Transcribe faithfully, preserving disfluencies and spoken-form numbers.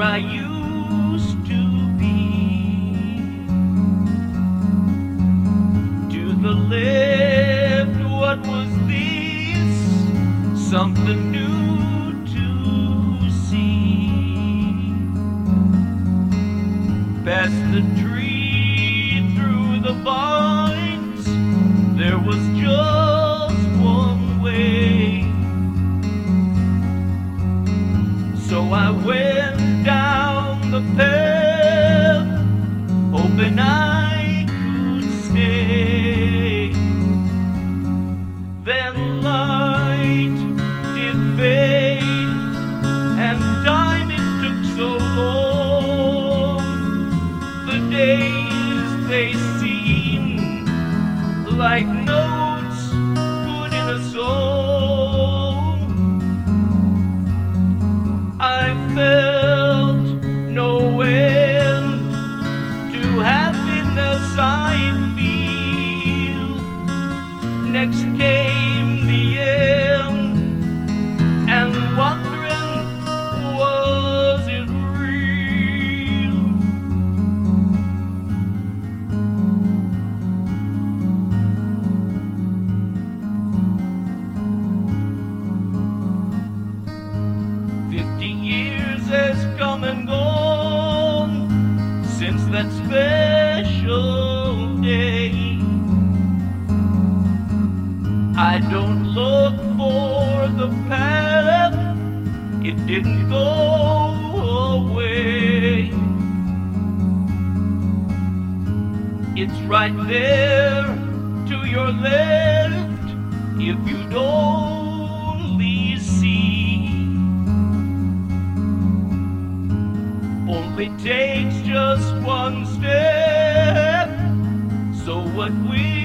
I used to be. To the left, what was this? Something new to see. Past the tree, through the vines, there was just one way. So I went down the path, hoping I could stay. Then light did fade, and time it took so long. The days, they seemed like notes put in a song. I felt no end to happiness I feel. Next came the end, and wondering, was it real? Fifty years has come and gone since that special day. I don't look for the path, it didn't go away. It's right there to your left if you'd only see. Only takes just one step, so what will